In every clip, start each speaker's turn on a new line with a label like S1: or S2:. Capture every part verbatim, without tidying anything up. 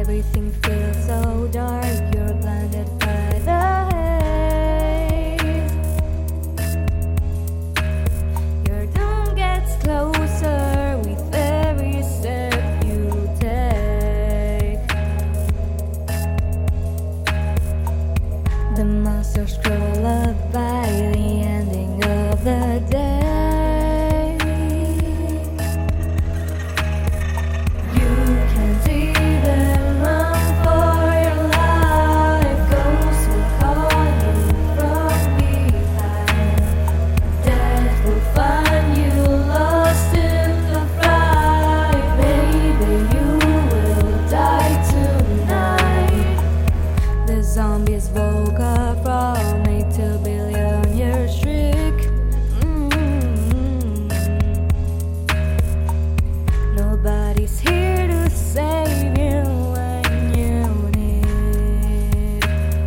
S1: Everything feels so dark, you're blinded by the haze. Your doom gets closer with every step you take. The monsters crawl up by the ending of the day. Zombies woke up from a two billion year shriek. Mm-hmm. Nobody's here to save you when you need.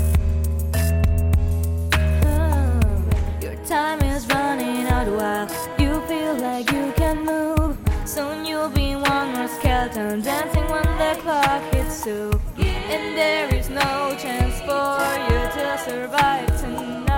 S1: Oh, your time is running out while you feel like you can move. Soon you'll be one more skeleton dancing when the clock hits two. And there is no chance for you to survive tonight.